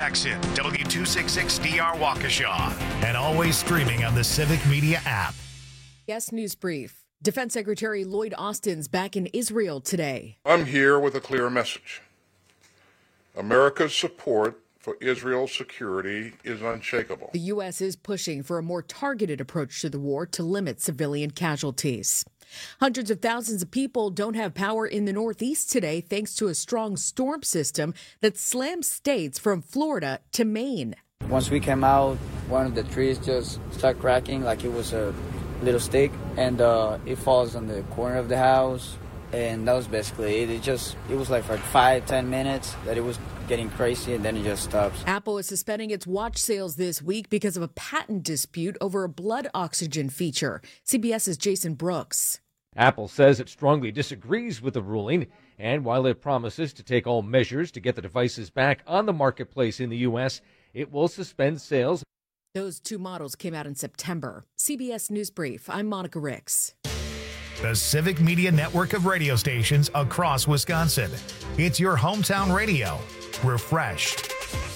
Jackson, W266DR Waukesha, and always streaming on the Civic Media app. Yes, News Brief. Defense Secretary Lloyd Austin's back in Israel today. I'm here with a clear message. America's support for Israel's security is unshakable. The U.S. is pushing for a more targeted approach to the war to limit civilian casualties. Hundreds of thousands of people don't have power in the Northeast today thanks to a strong storm system that slammed states from Florida to Maine. Once we came out, one of the trees just started cracking like it was a little stick, and it falls on the corner of the house, and that was basically it. It was like for 5-10 minutes that it was getting crazy, and then it just stops. Apple is suspending its watch sales this week because of a patent dispute over a blood oxygen feature. CBS's Jason Brooks. Apple says it strongly disagrees with the ruling, and while it promises to take all measures to get the devices back on the marketplace in the U.S., it will suspend sales. Those two models came out in September. CBS News Brief, I'm Monica Ricks. The Civic Media network of radio stations across Wisconsin. It's your hometown radio. Refreshed.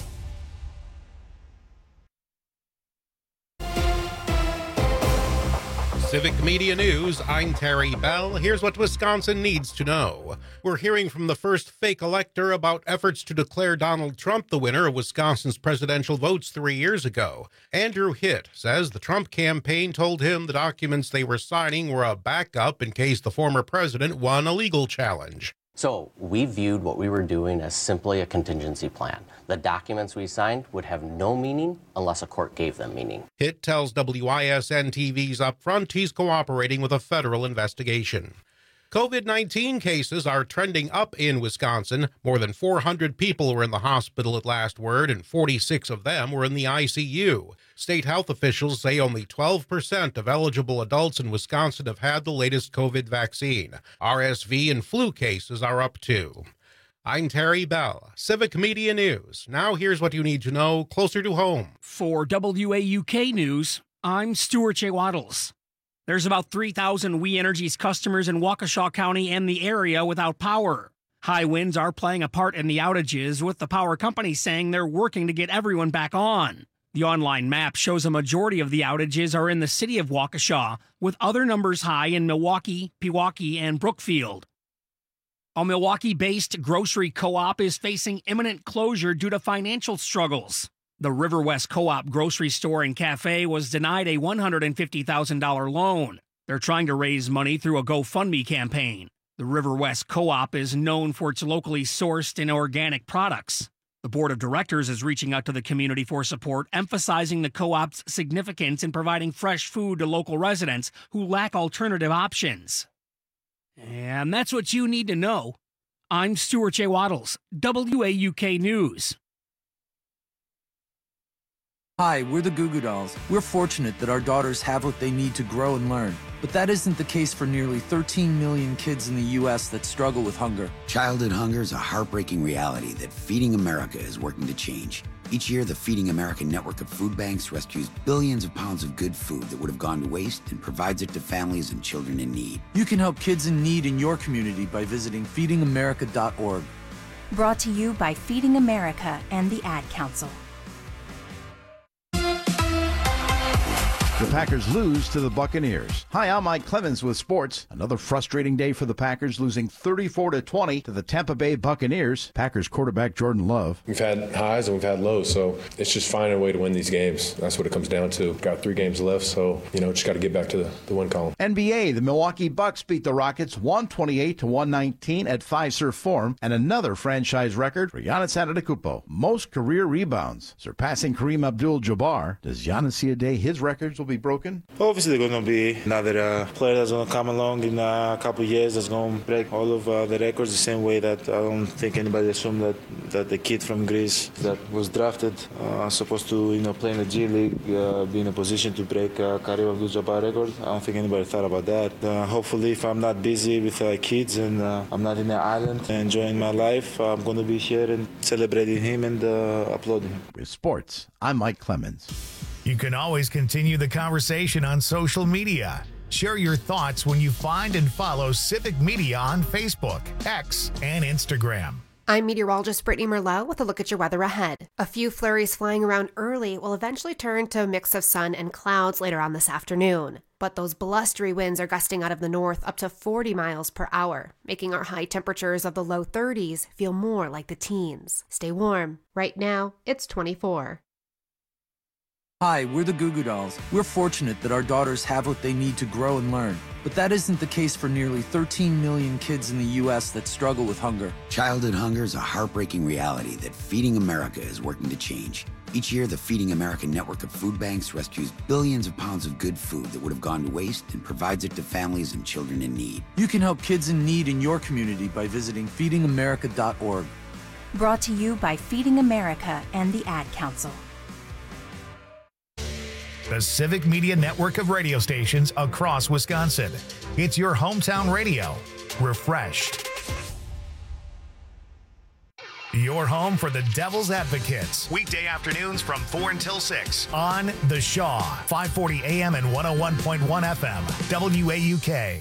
Civic Media News, I'm Terry Bell. Here's what Wisconsin needs to know. We're hearing from the first fake elector about efforts to declare Donald Trump the winner of Wisconsin's presidential votes 3 years ago. Andrew Hitt says the Trump campaign told him the documents they were signing were a backup in case the former president won a legal challenge. So we viewed what we were doing as simply a contingency plan. The documents we signed would have no meaning unless a court gave them meaning. Hitt tells WISN-TV's Upfront he's cooperating with a federal investigation. COVID-19 cases are trending up in Wisconsin. More than 400 people were in the hospital at last word, and 46 of them were in the ICU. State health officials say only 12% of eligible adults in Wisconsin have had the latest COVID vaccine. RSV and flu cases are up too. I'm Terry Bell, Civic Media News. Now here's what you need to know closer to home. For WAUK News, I'm Stuart J. Waddles. There's about 3,000 We Energies customers in Waukesha County and the area without power. High winds are playing a part in the outages, with the power company saying they're working to get everyone back on. The online map shows a majority of the outages are in the city of Waukesha, with other numbers high in Milwaukee, Pewaukee, and Brookfield. A Milwaukee-based grocery co-op is facing imminent closure due to financial struggles. The River West Co-op grocery store and cafe was denied a $150,000 loan. They're trying to raise money through a GoFundMe campaign. The River West Co-op is known for its locally sourced and organic products. The board of directors is reaching out to the community for support, emphasizing the co-op's significance in providing fresh food to local residents who lack alternative options. And that's what you need to know. I'm Stuart J. Waddles, WAUK News. Hi, we're the Goo Goo Dolls. We're fortunate that our daughters have what they need to grow and learn. But that isn't the case for nearly 13 million kids in the U.S. that struggle with hunger. Childhood hunger is a heartbreaking reality that Feeding America is working to change. Each year, the Feeding America network of food banks rescues billions of pounds of good food that would have gone to waste and provides it to families and children in need. You can help kids in need in your community by visiting feedingamerica.org. Brought to you by Feeding America and the Ad Council. The Packers lose to the Buccaneers. Hi, I'm Mike Clemens with sports. Another frustrating day for the Packers, losing 34-20 to the Tampa Bay Buccaneers. Packers quarterback Jordan Love. We've had highs and we've had lows, so it's just finding a way to win these games. That's what it comes down to. Got 3 games left, so, just got to get back to the win column. NBA, the Milwaukee Bucks beat the Rockets 128-119 at Fiserv Forum, and another franchise record for Giannis Antetokounmpo. Most career rebounds, surpassing Kareem Abdul-Jabbar. Does Giannis see a day his records will be broken? Obviously, there's going to be another player that's going to come along in a couple of years that's going to break all of the records the same way that I don't think anybody assumed that the kid from Greece that was drafted supposed to play in the G League, be in a position to break Kareem Abdul-Jabbar record. I don't think anybody thought about that. Hopefully, if I'm not busy with kids and I'm not in the island enjoying my life, I'm going to be here and celebrating him and applauding him. With sports, I'm Mike Clemens. You can always continue the conversation on social media. Share your thoughts when you find and follow Civic Media on Facebook, X, and Instagram. I'm meteorologist Brittany Merlot with a look at your weather ahead. A few flurries flying around early will eventually turn to a mix of sun and clouds later on this afternoon. But those blustery winds are gusting out of the north up to 40 miles per hour, making our high temperatures of the low 30s feel more like the teens. Stay warm. Right now, it's 24. Hi, we're the Goo Goo Dolls. We're fortunate that our daughters have what they need to grow and learn. But that isn't the case for nearly 13 million kids in the U.S. that struggle with hunger. Childhood hunger is a heartbreaking reality that Feeding America is working to change. Each year, the Feeding America network of food banks rescues billions of pounds of good food that would have gone to waste and provides it to families and children in need. You can help kids in need in your community by visiting feedingamerica.org. Brought to you by Feeding America and the Ad Council. The Civic Media Network of radio stations across Wisconsin. It's your hometown radio. Refreshed. Your home for the Devil's Advocates. Weekday afternoons from 4 until 6 on The Shaw, 540 AM and 101.1 FM, WAUK.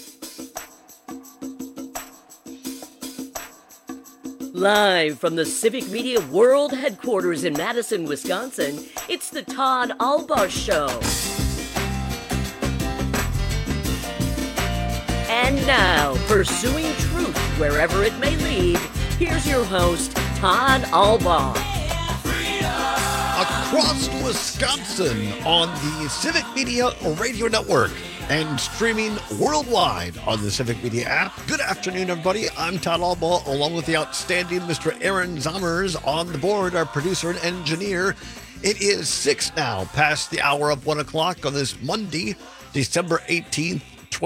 Live from the Civic Media World Headquarters in Madison, Wisconsin, it's the Todd Albaugh Show. And now, pursuing truth wherever it may lead, here's your host, Todd Albaugh. Across Wisconsin on the Civic Media Radio Network and streaming worldwide on the Civic Media app. Good afternoon, everybody. I'm Todd Albaugh, along with the outstanding Mr. Aaron Zommers on the board, our producer and engineer. It is 6 now, past the hour of 1 o'clock on this Monday, December 18th,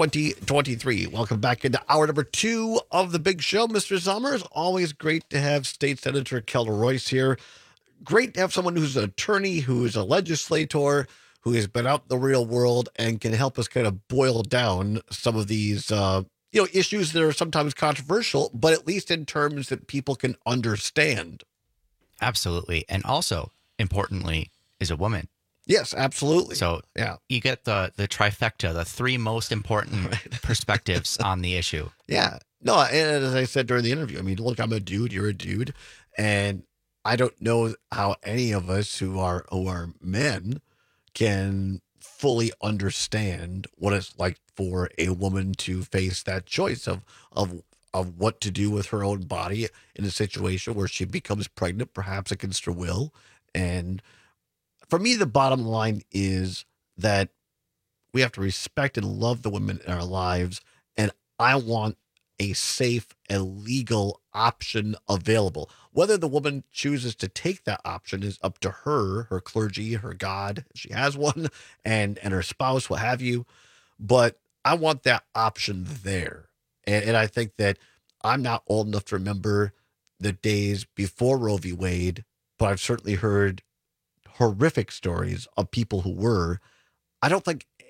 2023. Welcome back into hour number 2 of the big show. Mr. Zommers, always great to have State Senator Kelda Royce here. Great to have someone who's an attorney, who's a legislator, who has been out in the real world and can help us kind of boil down some of these, issues that are sometimes controversial, but at least in terms that people can understand. Absolutely. And also, importantly, is a woman. Yes, absolutely. So yeah, you get the trifecta, the 3 most important perspectives on the issue. Yeah. No, and as I said during the interview, I mean, look, I'm a dude, you're a dude, and I don't know how any of us who are men can fully understand what it's like for a woman to face that choice of what to do with her own body in a situation where she becomes pregnant, perhaps against her will. And for me, the bottom line is that we have to respect and love the women in our lives. And I want a safe and legal option available. Whether the woman chooses to take that option is up to her, her clergy, her God, if she has one, and her spouse, what have you. But I want that option there. And I think that I'm not old enough to remember the days before Roe v. Wade, but I've certainly heard horrific stories of people who were. I don't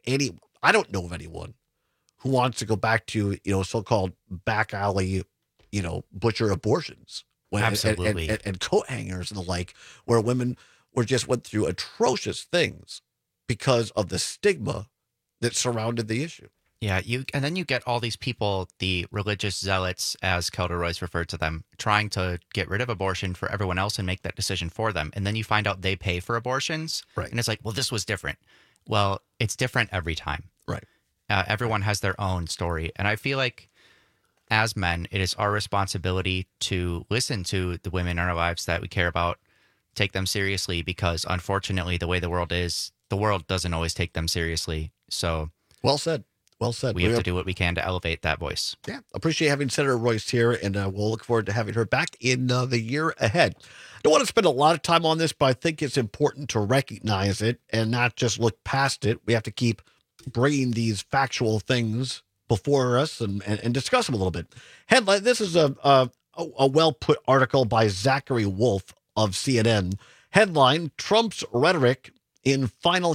know of anyone who wants to go back to, so-called back alley, butcher abortions. Absolutely. And coat hangers and the like, where women went through atrocious things because of the stigma that surrounded the issue. Yeah, and then you get all these people, the religious zealots, as Kelda Royce referred to them, trying to get rid of abortion for everyone else and make that decision for them. And then you find out they pay for abortions. Right. And it's like, well, this was different. Well, it's different every time. Right. Everyone has their own story. And I feel like as men, it is our responsibility to listen to the women in our lives that we care about, take them seriously, because unfortunately, the way the world is, the world doesn't always take them seriously. So well said. Well said. We have to do what we can to elevate that voice. Yeah. Appreciate having Senator Royce here, and we'll look forward to having her back in the year ahead. I don't want to spend a lot of time on this, but I think it's important to recognize it and not just look past it. We have to keep bringing these factual things before us and discuss them a little bit. Headline, this is a well-put article by Zachary Wolf of CNN. Headline, Trump's rhetoric in final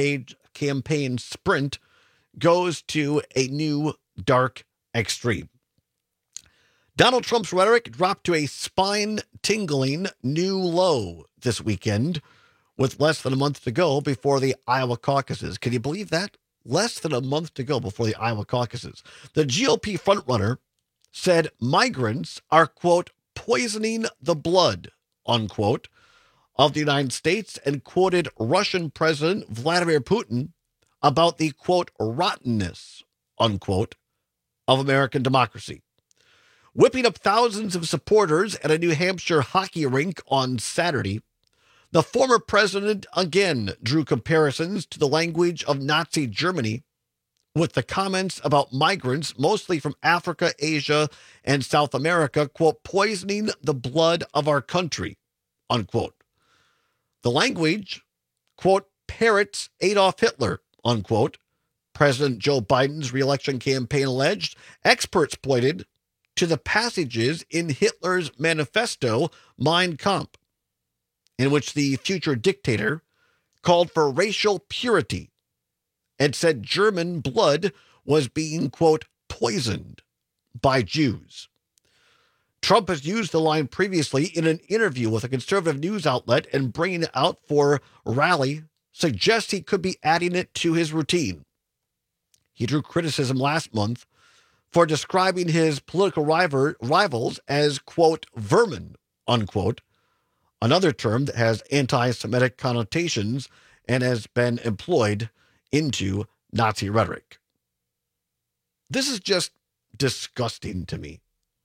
campaign sprint goes to a new dark extreme. Donald Trump's rhetoric dropped to a spine-tingling new low this weekend with less than a month to go before the Iowa caucuses. Can you believe that? Less than a month to go before the Iowa caucuses. The GOP frontrunner said migrants are, quote, poisoning the blood, unquote, of the United States and quoted Russian President Vladimir Putin about the, quote, rottenness, unquote, of American democracy. Whipping up thousands of supporters at a New Hampshire hockey rink on Saturday, the former president again drew comparisons to the language of Nazi Germany with the comments about migrants, mostly from Africa, Asia, and South America, quote, poisoning the blood of our country, unquote. The language, quote, parrots Adolf Hitler, unquote. President Joe Biden's reelection campaign alleged. Experts pointed to the passages in Hitler's manifesto, Mein Kampf, in which the future dictator called for racial purity and said German blood was being, quote, poisoned by Jews. Trump has used the line previously in an interview with a conservative news outlet, and bringing it out for rally suggests he could be adding it to his routine. He drew criticism last month for describing his political rivals as, quote, vermin, unquote, another term that has anti-Semitic connotations and has been employed into Nazi rhetoric. This is just disgusting to me.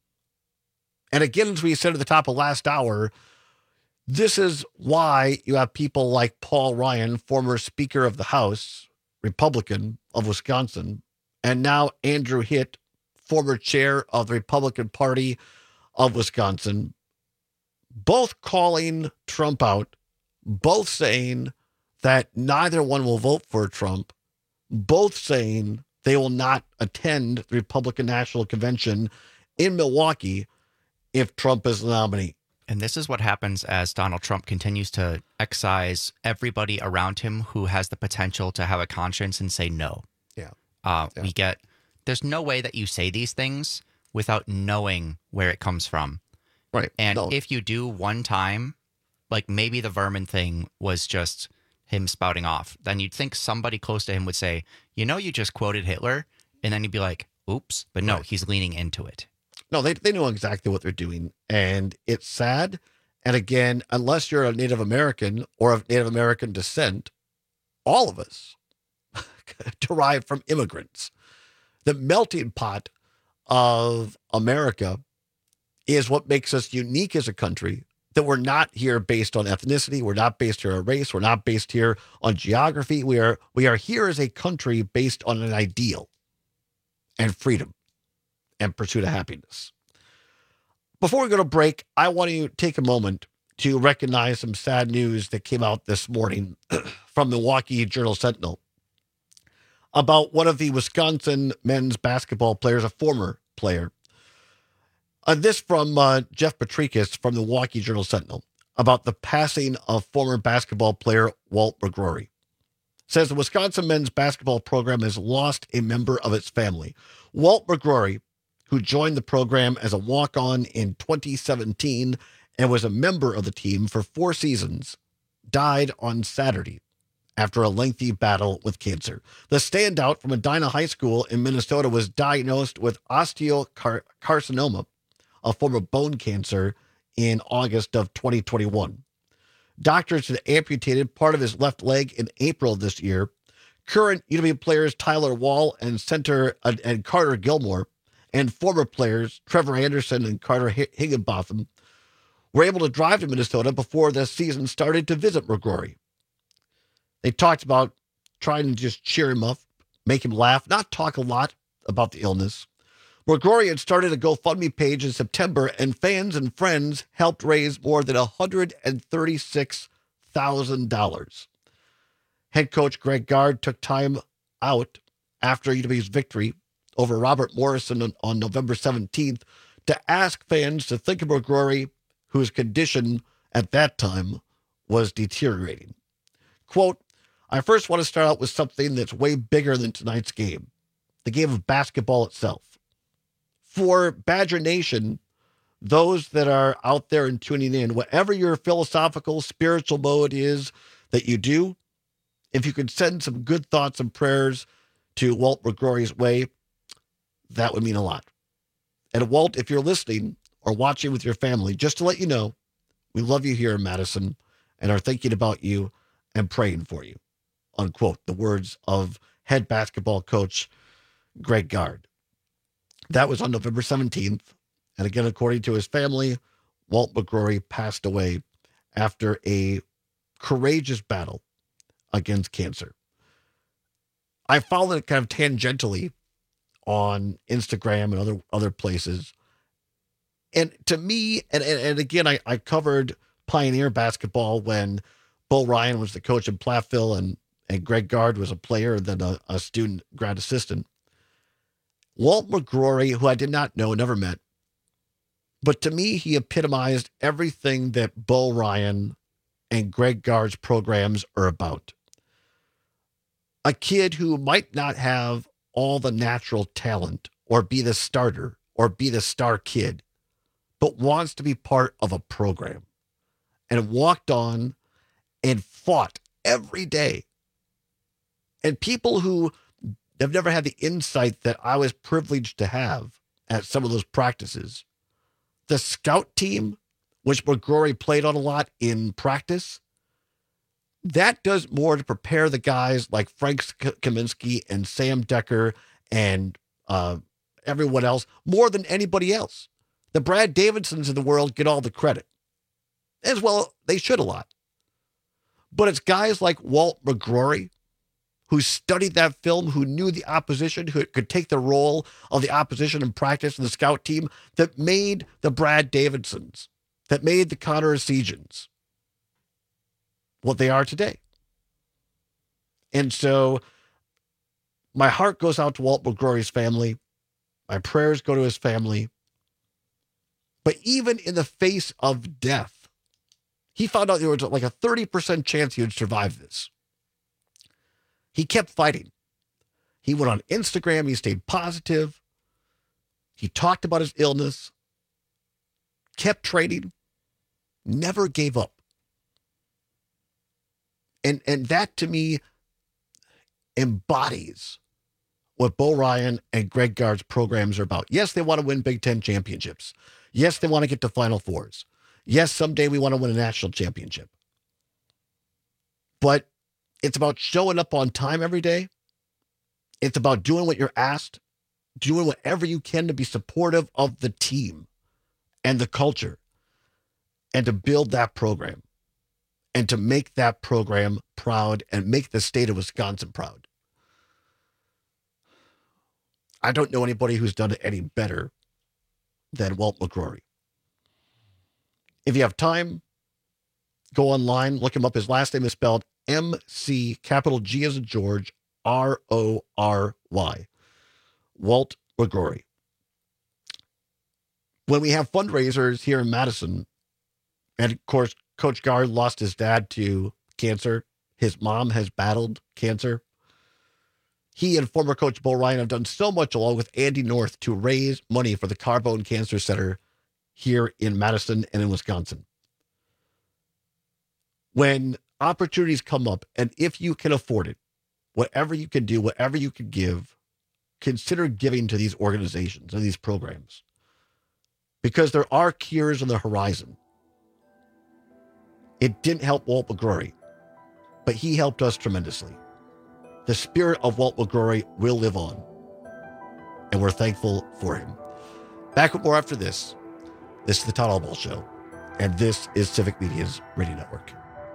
And again, as we said at the top of last hour, this is why you have people like Paul Ryan, former Speaker of the House, Republican of Wisconsin, and now Andrew Hitt, former chair of the Republican Party of Wisconsin, both calling Trump out, both saying that neither one will vote for Trump, both saying they will not attend the Republican National Convention in Milwaukee if Trump is the nominee. And this is what happens as Donald Trump continues to excise everybody around him who has the potential to have a conscience and say no. Yeah. There's no way that you say these things without knowing where it comes from. Right. And if you do one time, like maybe the vermin thing was just him spouting off, then you'd think somebody close to him would say, you know, you just quoted Hitler. And then you'd be like, oops. But no, he's leaning into it. No, they know exactly what they're doing. And it's sad. And again, unless you're a Native American or of Native American descent, all of us derive from immigrants. The melting pot of America is what makes us unique as a country, that we're not here based on ethnicity. We're not based here on race. We're not based here on geography. We are here as a country based on an ideal and freedom and pursuit of happiness. Before we go to break, I want to take a moment to recognize some sad news that came out this morning from the Milwaukee Journal-Sentinel about one of the Wisconsin men's basketball players, a former player. This from Jeff Patrikas from the Milwaukee Journal-Sentinel about the passing of former basketball player Walt McGrory. Says the Wisconsin men's basketball program has lost a member of its family. Walt McGrory, who joined the program as a walk-on in 2017 and was a member of the team for 4 seasons, died on Saturday after a lengthy battle with cancer. The standout from Medina High School in Minnesota was diagnosed with osteocarcinoma, a form of bone cancer, in August of 2021. Doctors had amputated part of his left leg in April of this year. Current UW players Tyler Wall and Carter Gilmore, and former players Trevor Anderson and Carter Higginbotham, were able to drive to Minnesota before the season started to visit McGrory. They talked about trying to just cheer him up, make him laugh, not talk a lot about the illness. McGrory had started a GoFundMe page in September, and fans and friends helped raise more than $136,000. Head coach Greg Gard took time out after UW's victory over Robert Morrison on November 17th to ask fans to think of McGrory, whose condition at that time was deteriorating. Quote, I first want to start out with something that's way bigger than tonight's game, the game of basketball itself. For Badger Nation, those that are out there and tuning in, whatever your philosophical, spiritual mode is that you do, if you could send some good thoughts and prayers to Walt McGrory's way, that would mean a lot. And Walt, if you're listening, or watching with your family, just to let you know, we love you here in Madison and are thinking about you and praying for you, unquote. The words of head basketball coach Greg Gard. That was on November 17th. And again, according to his family, Walt McGrory passed away after a courageous battle against cancer. I followed it kind of tangentially on Instagram and other places. And to me, and again, I covered Pioneer basketball when Bo Ryan was the coach in Platteville and Greg Gard was a player and then a student grad assistant. Walt McGrory, who I did not know, never met, but to me, he epitomized everything that Bo Ryan and Greg Gard's programs are about. A kid who might not have all the natural talent or be the starter or be the star kid, but wants to be part of a program and walked on and fought every day. And people who have never had the insight that I was privileged to have at some of those practices. The scout team, which McGrory played on a lot in practice, that does more to prepare the guys like Frank Kaminsky and Sam Decker and everyone else more than anybody else. The Brad Davidsons of the world get all the credit. As well, they should a lot. But it's guys like Walt McGrory who studied that film, who knew the opposition, who could take the role of the opposition in practice in the scout team, that made the Brad Davidsons, that made the Connor Essegians what they are today. And so my heart goes out to Walt McGrory's family. My prayers go to his family. But even in the face of death, he found out there was like a 30% chance he would survive this. He kept fighting. He went on Instagram. He stayed positive. He talked about his illness, kept training, never gave up. And that to me embodies what Bo Ryan and Greg Gard's programs are about. Yes, they want to win Big Ten championships. Yes, they want to get to Final Fours. Yes, someday we want to win a national championship. But it's about showing up on time every day. It's about doing what you're asked, doing whatever you can to be supportive of the team and the culture and to build that program and to make that program proud and make the state of Wisconsin proud. I don't know anybody who's done it any better than Walt McGrory. If you have time, go online, look him up. His last name is spelled MC, capital G as in George, R-O-R-Y. Walt McGrory. When we have fundraisers here in Madison, and of course, Coach Gard lost his dad to cancer. His mom has battled cancer. He and former coach Bo Ryan have done so much along with Andy North to raise money for the Carbone Cancer Center here in Madison and in Wisconsin. When opportunities come up, and if you can afford it, whatever you can do, whatever you can give, consider giving to these organizations and these programs. Because there are cures on the horizon. It didn't help Walt McGrory, but he helped us tremendously. The spirit of Walt McGrory will live on, and we're thankful for him. Back with more after this. This is the Todd Albaugh Show, and this is Civic Media's Radio Network.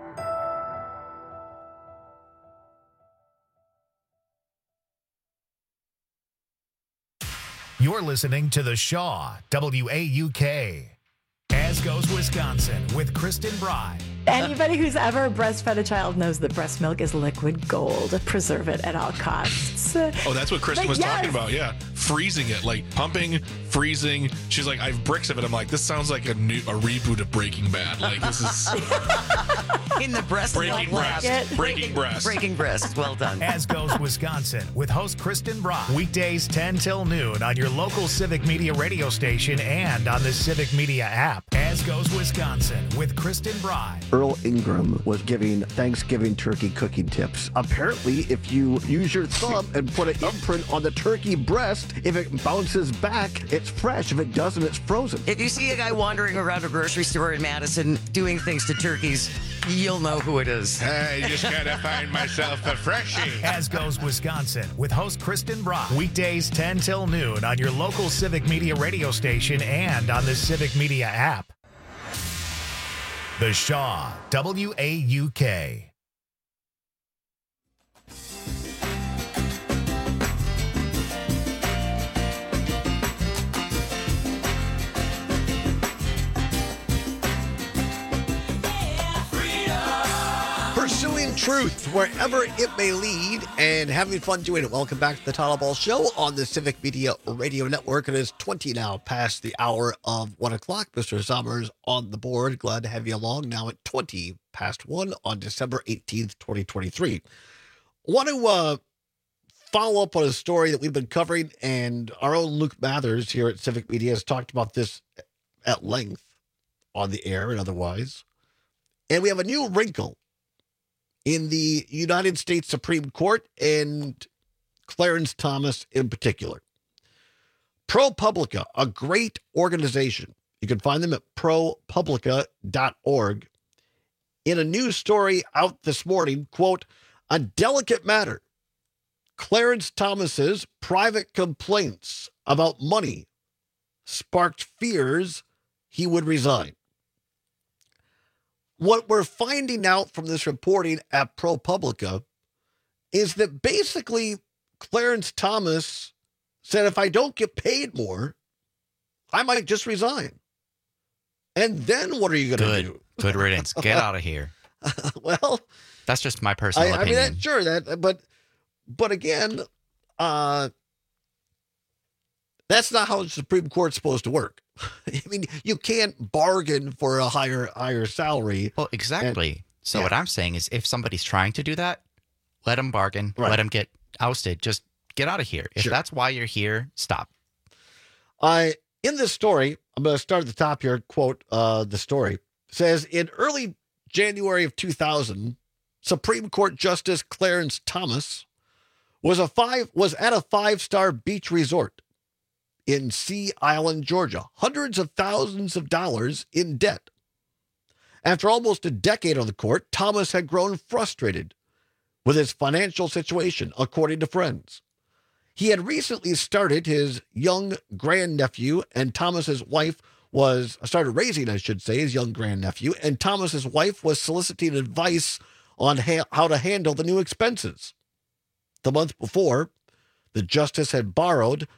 You're listening to The Shaw, WAUK. As Goes Wisconsin with Kristen Bry. Anybody who's ever breastfed a child knows that breast milk is liquid gold. Preserve it at all costs. Oh, that's what Kristen was talking about. Yeah. Freezing it, like pumping, freezing. She's like, I have bricks of it. I'm like, this sounds like a reboot of Breaking Bad. Like, this is in the breast. Breaking breast. Breaking breast. Breaking breast. Well done. As Goes Wisconsin with host Kristen Bry. Weekdays 10 till noon on your local Civic Media radio station and on the Civic Media app. As Goes Wisconsin with Kristen Bry. Earl Ingram was giving Thanksgiving turkey cooking tips. Apparently, if you use your thumb and put an imprint on the turkey breast, if it bounces back, it's fresh. If it doesn't, it's frozen. If you see a guy wandering around a grocery store in Madison doing things to turkeys, you'll know who it is. I just gotta find myself a freshie. As Goes Wisconsin with host Kristen Brock. Weekdays 10 till noon on your local Civic Media radio station and on the Civic Media app. The Shaw, WAUK. Pursuing truth wherever it may lead and having fun doing it. Welcome back to the Todd Ball Show on the Civic Media Radio Network. It is 20 now past the hour of 1 o'clock. Mr. Summers on the board. Glad to have you along now at 20 past 1 on December 18th, 2023. Want to follow up on a story that we've been covering, and our own Luke Mathers here at Civic Media has talked about this at length on the air and otherwise. And we have a new wrinkle in the United States Supreme Court, and Clarence Thomas in particular. ProPublica, a great organization. You can find them at propublica.org. In a news story out this morning, quote, a delicate matter. Clarence Thomas's private complaints about money sparked fears he would resign. What we're finding out from this reporting at ProPublica is that basically Clarence Thomas said, if I don't get paid more, I might just resign. And then what are you going to do? Good riddance. Get out of here. Well, that's just my personal opinion. I mean, sure, but again, that's not how the Supreme Court's supposed to work. I mean, you can't bargain for a higher salary. Well, exactly. So what I'm saying is if somebody's trying to do that, let them bargain, let them get ousted. Just get out of here. If that's why you're here, stop. In this story, I'm going to start at the top here, quote, the story says, in early January of 2000, Supreme Court Justice Clarence Thomas was at a 5-star beach resort in Sea Island, Georgia, hundreds of thousands of dollars in debt. After almost a decade on the court, Thomas had grown frustrated with his financial situation, according to friends. He had recently started his young grandnephew, and Thomas's wife started raising, his young grandnephew, and Thomas's wife was soliciting advice on how to handle the new expenses. The month before, the justice had borrowed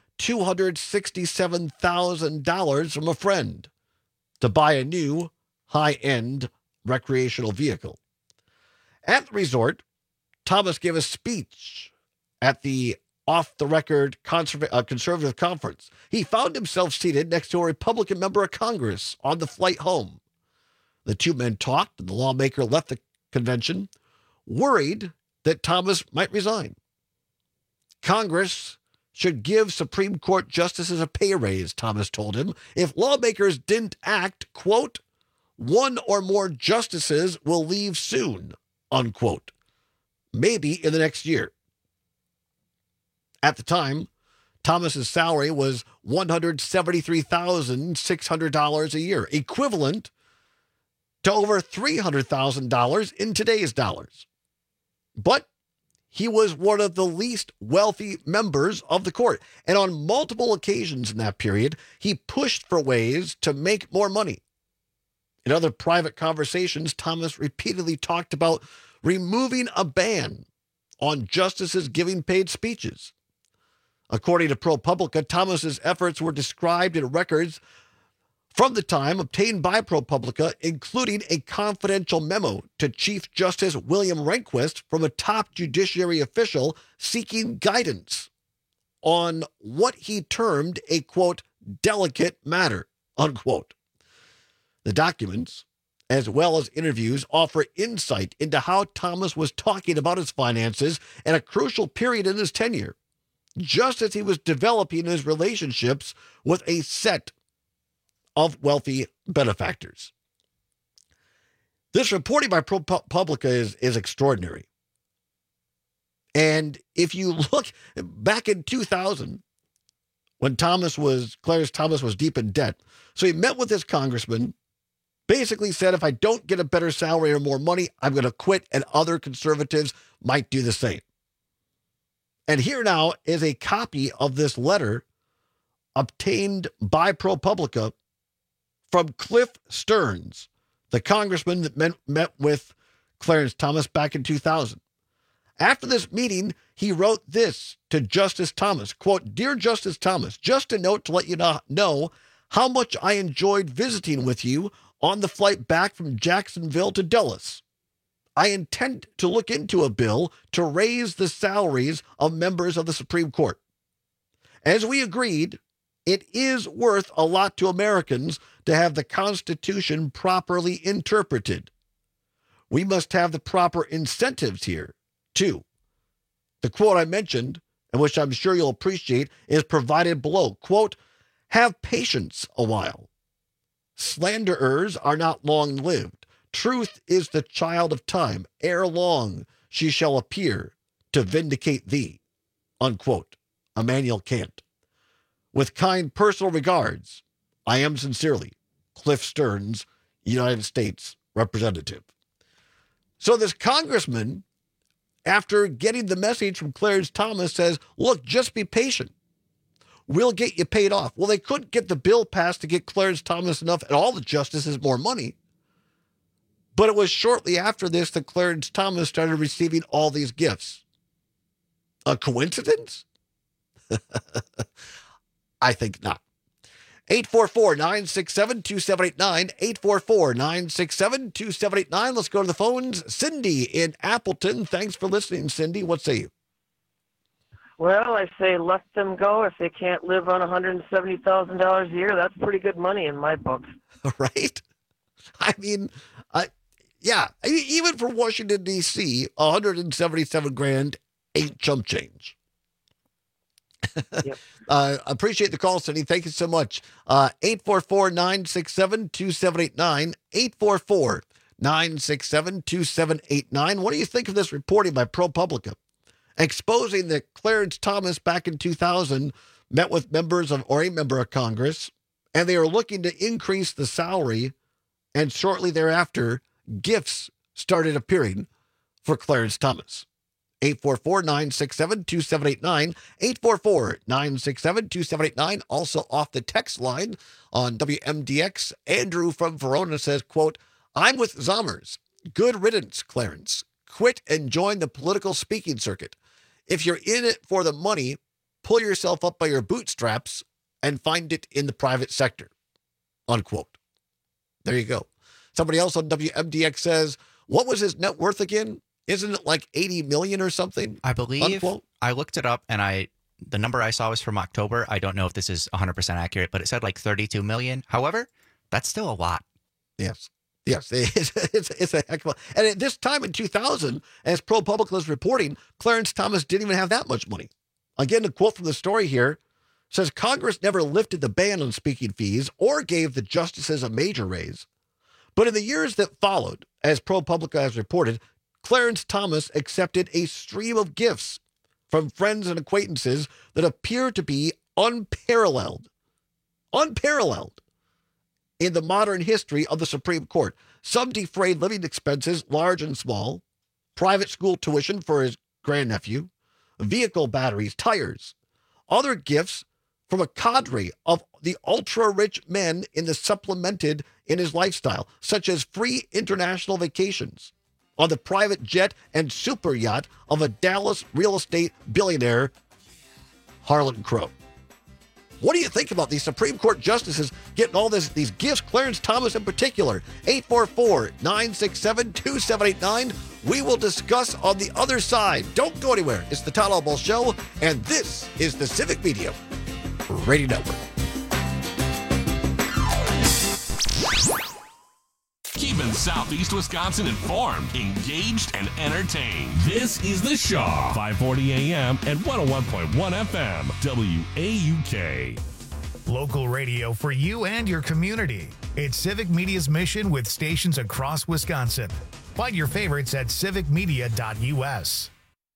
$267,000 from a friend to buy a new high-end recreational vehicle. At the resort, Thomas gave a speech at the off-the-record conservative conference. He found himself seated next to a Republican member of Congress on the flight home. The two men talked, and the lawmaker left the convention, worried that Thomas might resign. Congress should give Supreme Court justices a pay raise, Thomas told him. If lawmakers didn't act, quote, one or more justices will leave soon, unquote, maybe in the next year. At the time, Thomas's salary was $173,600 a year, equivalent to over $300,000 in today's dollars. But he was one of the least wealthy members of the court. And on multiple occasions in that period, he pushed for ways to make more money. In other private conversations, Thomas repeatedly talked about removing a ban on justices giving paid speeches. According to ProPublica, Thomas's efforts were described in records from the time obtained by ProPublica, including a confidential memo to Chief Justice William Rehnquist from a top judiciary official seeking guidance on what he termed a, quote, delicate matter, unquote. The documents, as well as interviews, offer insight into how Thomas was talking about his finances at a crucial period in his tenure, just as he was developing his relationships with a set of wealthy benefactors. This reporting by ProPublica is extraordinary. And if you look back in 2000, when Clarence Thomas was deep in debt, so he met with this congressman, basically said, if I don't get a better salary or more money, I'm going to quit, and other conservatives might do the same. And here now is a copy of this letter obtained by ProPublica from Cliff Stearns, the congressman that met with Clarence Thomas back in 2000. After this meeting, he wrote this to Justice Thomas, quote, "Dear Justice Thomas, just a note to let you know how much I enjoyed visiting with you on the flight back from Jacksonville to Dulles. I intend to look into a bill to raise the salaries of members of the Supreme Court. As we agreed, it is worth a lot to Americans to have the Constitution properly interpreted. We must have the proper incentives here, too. The quote I mentioned, and which I'm sure you'll appreciate, is provided below. Quote, have patience a while. Slanderers are not long-lived. Truth is the child of time. Ere long she shall appear to vindicate thee. Unquote. Immanuel Kant. With kind personal regards, I am sincerely Cliff Stearns, United States Representative. So this congressman, after getting the message from Clarence Thomas, says, look, just be patient. We'll get you paid off. Well, they couldn't get the bill passed to get Clarence Thomas enough and all the justices more money. But it was shortly after this that Clarence Thomas started receiving all these gifts. A coincidence? I think not. 844-967-2789, 844-967-2789. Let's go to the phones. Cindy in Appleton. Thanks for listening, Cindy. What say you? Well, I say let them go. If they can't live on $170,000 a year, that's pretty good money in my book. Right? I mean, yeah, even for Washington, D.C., $177,000 ain't chump change. Yep. Appreciate the call, Cindy. Thank you so much. 844-967-2789, 844-967-2789. What do you think of this reporting by ProPublica exposing that Clarence Thomas back in 2000 met with members of, or a member of Congress, and they are looking to increase the salary, and shortly thereafter, gifts started appearing for Clarence Thomas? 844-967-2789, 844-967-2789. Also off the text line on WMDX, Andrew from Verona says, quote, I'm with Zommers. Good riddance, Clarence. Quit and join the political speaking circuit. If you're in it for the money, pull yourself up by your bootstraps and find it in the private sector. Unquote. There you go. Somebody else on WMDX says, what was his net worth again? Isn't it like 80 million or something? I believe. Unquote? I looked it up, and the number I saw was from October. I don't know if this is 100% accurate, but it said like 32 million. However, that's still a lot. Yes. Yes, it's a heck of a... And at this time in 2000, as ProPublica is reporting, Clarence Thomas didn't even have that much money. Again, a quote from the story here says, Congress never lifted the ban on speaking fees or gave the justices a major raise. But in the years that followed, as ProPublica has reported, Clarence Thomas accepted a stream of gifts from friends and acquaintances that appear to be unparalleled in the modern history of the Supreme Court. Some defrayed living expenses, large and small, private school tuition for his grandnephew, vehicle batteries, tires, other gifts from a cadre of the ultra-rich men in the supplemented in his lifestyle, such as free international vacations on the private jet and super yacht of a Dallas real estate billionaire, Harlan Crow. What do you think about these Supreme Court justices getting all these gifts? Clarence Thomas in particular. 844-967-2789. We will discuss on the other side. Don't go anywhere. It's the Todd Albaugh Show, and this is the Civic Media Radio Network. Keeping Southeast Wisconsin informed, engaged, and entertained. This is The Shaw, 540 AM and 101.1 FM, WAUK. Local radio for you and your community. It's Civic Media's mission with stations across Wisconsin. Find your favorites at civicmedia.us.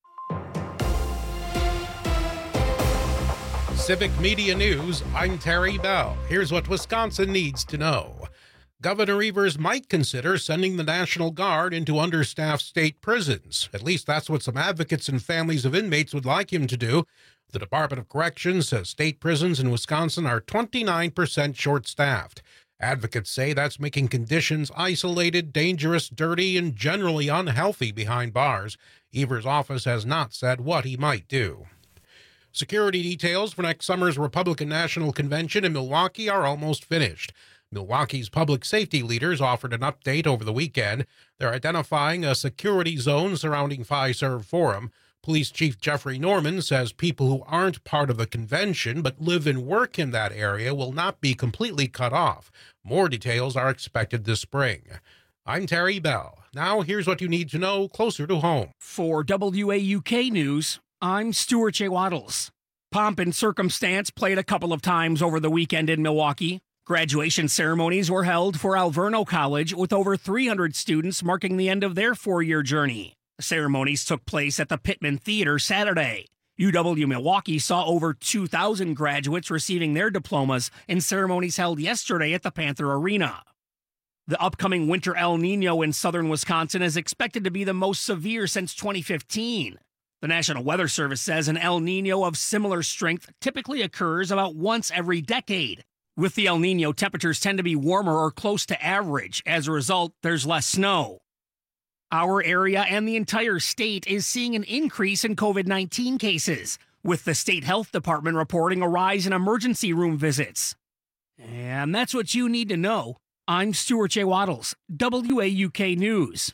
Civic Media News, I'm Terry Bell. Here's what Wisconsin needs to know. Governor Evers might consider sending the National Guard into understaffed state prisons. At least that's what some advocates and families of inmates would like him to do. The Department of Corrections says state prisons in Wisconsin are 29% short-staffed. Advocates say that's making conditions isolated, dangerous, dirty, and generally unhealthy behind bars. Evers' office has not said what he might do. Security details for next summer's Republican National Convention in Milwaukee are almost finished. Milwaukee's public safety leaders offered an update over the weekend. They're identifying a security zone surrounding Fiserv Forum. Police Chief Jeffrey Norman says people who aren't part of the convention but live and work in that area will not be completely cut off. More details are expected this spring. I'm Terry Bell. Now here's what you need to know closer to home. For WAUK News, I'm Stuart J. Waddles. Pomp and circumstance played a couple of times over the weekend in Milwaukee. Graduation ceremonies were held for Alverno College with over 300 students marking the end of their four-year journey. The ceremonies took place at the Pittman Theater Saturday. UW Milwaukee saw over 2,000 graduates receiving their diplomas in ceremonies held yesterday at the Panther Arena. The upcoming winter El Nino in southern Wisconsin is expected to be the most severe since 2015. The National Weather Service says an El Nino of similar strength typically occurs about once every decade. With the El Nino, temperatures tend to be warmer or close to average. As a result, there's less snow. Our area and the entire state is seeing an increase in COVID-19 cases, with the state health department reporting a rise in emergency room visits. And that's what you need to know. I'm Stuart J. Waddles, WAUK News.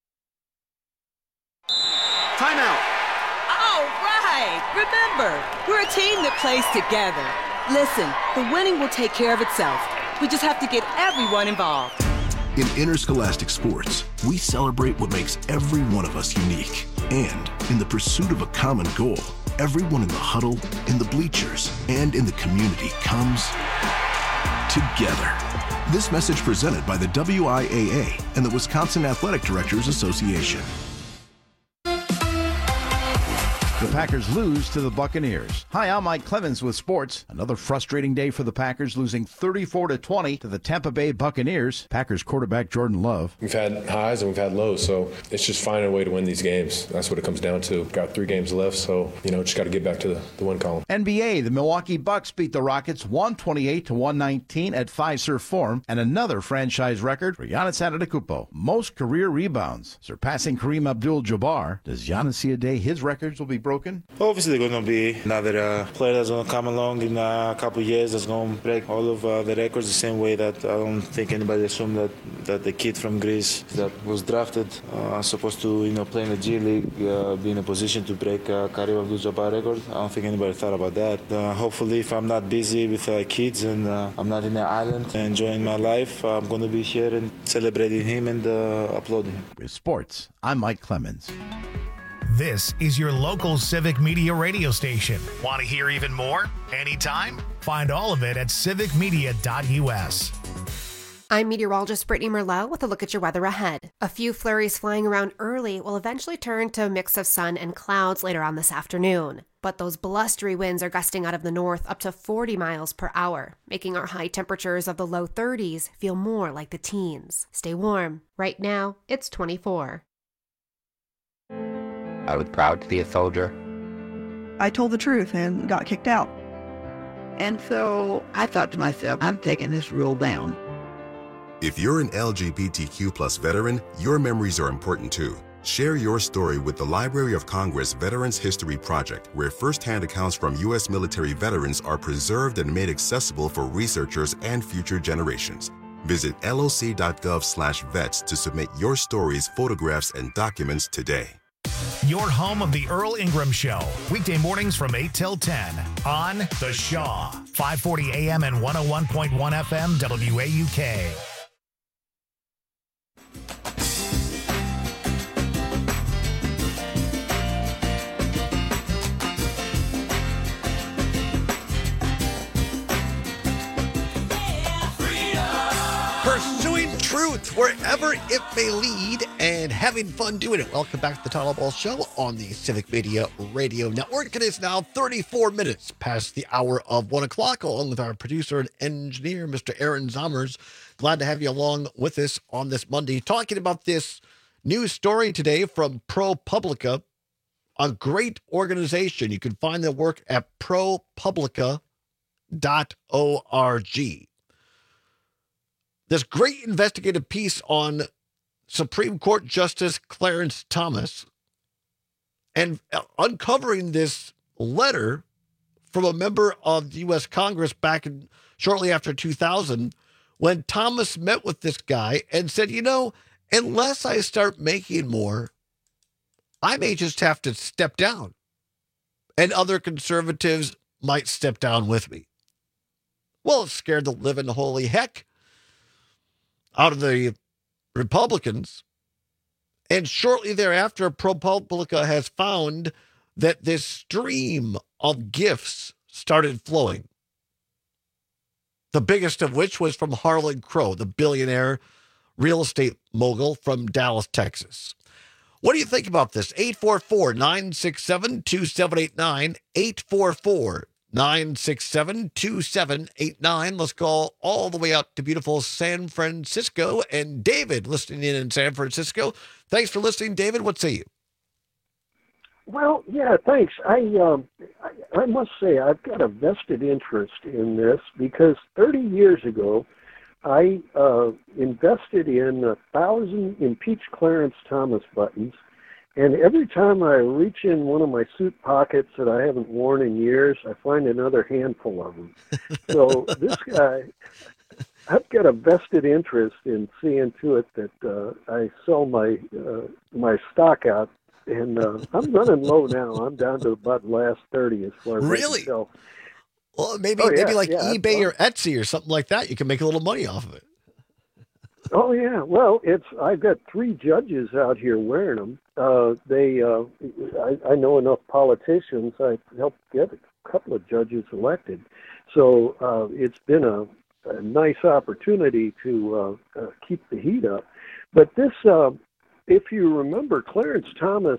Timeout. All right. Remember, we're a team that plays together. Listen, the winning will take care of itself. We just have to get everyone involved. In interscholastic sports, we celebrate what makes every one of us unique. And in the pursuit of a common goal, everyone in the huddle, in the bleachers, and in the community comes together. This message presented by the WIAA and the Wisconsin Athletic Directors Association. The Packers lose to the Buccaneers. Hi, I'm Mike Clemens with sports. Another frustrating day for the Packers, losing 34-20 to the Tampa Bay Buccaneers. Packers quarterback Jordan Love. We've had highs and we've had lows, so it's just finding a way to win these games. That's what it comes down to. Got 3 games left, so, just got to get back to the win column. NBA, the Milwaukee Bucks beat the Rockets 128-119 at Fiserv Forum, and another franchise record for Giannis Antetokounmpo. Most career rebounds, surpassing Kareem Abdul-Jabbar. Does Giannis see a day his records will be broken? Obviously, there's going to be another player that's going to come along in a couple of years that's going to break all of the records the same way that I don't think anybody assumed that the kid from Greece that was drafted supposed to play in the G League, be in a position to break Kareem Abdul-Jabbar record. I don't think anybody thought about that. Hopefully, if I'm not busy with kids and I'm not in the island enjoying my life, I'm going to be here and celebrating him and applauding him. With sports, I'm Mike Clemens. This is your local Civic Media radio station. Want to hear even more? Anytime? Find all of it at civicmedia.us. I'm meteorologist Brittany Merlot with a look at your weather ahead. A few flurries flying around early will eventually turn to a mix of sun and clouds later on this afternoon. But those blustery winds are gusting out of the north up to 40 miles per hour, making our high temperatures of the low 30s feel more like the teens. Stay warm. Right now, it's 24. I was proud to be a soldier. I told the truth and got kicked out. And so I thought to myself, I'm taking this rule down. If you're an LGBTQ+ veteran, your memories are important too. Share your story with the Library of Congress Veterans History Project, where firsthand accounts from U.S. military veterans are preserved and made accessible for researchers and future generations. Visit loc.gov/vets to submit your stories, photographs, and documents today. Your home of the Earl Ingram Show. Weekday mornings from 8 till 10 on The Shaw. 540 AM and 101.1 FM WAUK. truth wherever it may lead and having fun doing it. Welcome back to the Todd Ball Show on the Civic Media Radio Network. It is now 34 minutes past the hour of 1 o'clock, along with our producer and engineer, Mr. Aaron Zommers. Glad to have you along with us on this Monday, talking about this news story today from ProPublica, a great organization. You can find their work at ProPublica.org. This great investigative piece on Supreme Court Justice Clarence Thomas and uncovering this letter from a member of the U.S. Congress back in shortly after 2000, when Thomas met with this guy and said, you know, unless I start making more, I may just have to step down, and other conservatives might step down with me. Well, it scared the living holy heck out of the Republicans. And shortly thereafter, ProPublica has found that this stream of gifts started flowing. The biggest of which was from Harlan Crow, the billionaire real estate mogul from Dallas, Texas. What do you think about this? 844-967-2789, 844-967-2789. Let's go all the way out to beautiful San Francisco. And David, listening in San Francisco. Thanks for listening, David. What say you? Well, yeah, thanks. I must say I've got a vested interest in this because 30 years ago, I invested in 1,000 impeach Clarence Thomas buttons, and every time I reach in one of my suit pockets that I haven't worn in years, I find another handful of them. So this guy, I've got a vested interest in seeing to it that I sell my stock out, and I'm running low now. I'm down to about the last 30 as far as I can tell. Well, maybe eBay or Etsy or something like that. You can make a little money off of it. Oh yeah, well, I've got 3 judges out here wearing them. I know enough politicians. I helped get a couple of judges elected, so it's been a nice opportunity to keep the heat up. But this, if you remember, Clarence Thomas,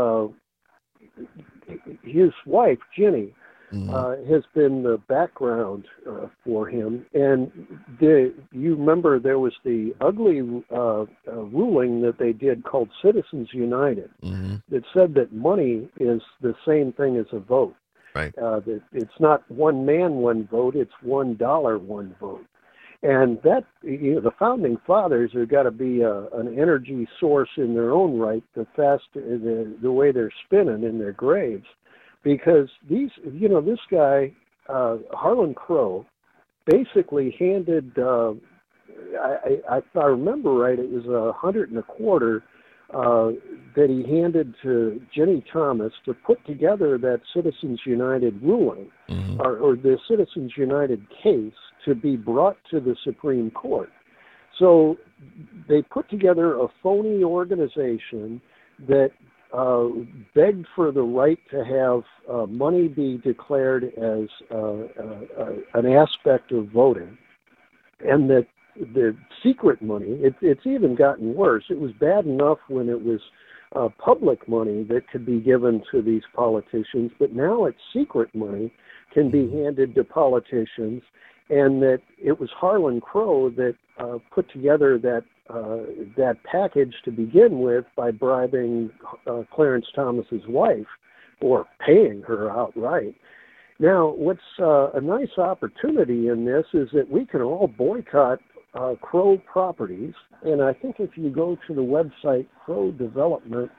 his wife Ginny, has been the background for him. And you remember there was the ugly ruling that they did called Citizens United that said that money is the same thing as a vote. Right. That it's not one man, one vote, it's $1, one vote. And that, the founding fathers have got to be an energy source in their own right, the way they're spinning in their graves. Because this guy, Harlan Crow, basically handed, if I remember right, it was $125 that he handed to Ginny Thomas to put together that Citizens United ruling, or the Citizens United case to be brought to the Supreme Court. So they put together a phony organization that begged for the right to have money be declared as an aspect of voting, and that the secret money, it's even gotten worse. It was bad enough when it was public money that could be given to these politicians, but now it's secret money can be handed to politicians, and that it was Harlan Crow that put together that package to begin with by bribing Clarence Thomas's wife, or paying her outright. Now, what's a nice opportunity in this is that we can all boycott Crow Properties, and I think if you go to the website Crow Development,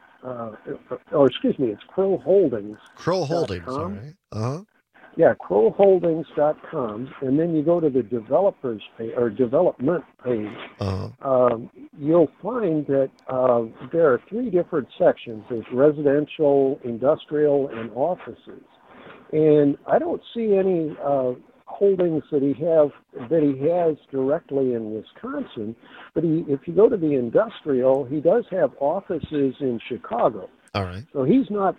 it's Crow Holdings. Crow Holdings, all right. Yeah, crowholdings.com, and then you go to the developers page or development page. You'll find that there are 3 different sections. There's residential, industrial, and offices. And I don't see any holdings that he has directly in Wisconsin. But if you go to the industrial, he does have offices in Chicago. All right. So he's not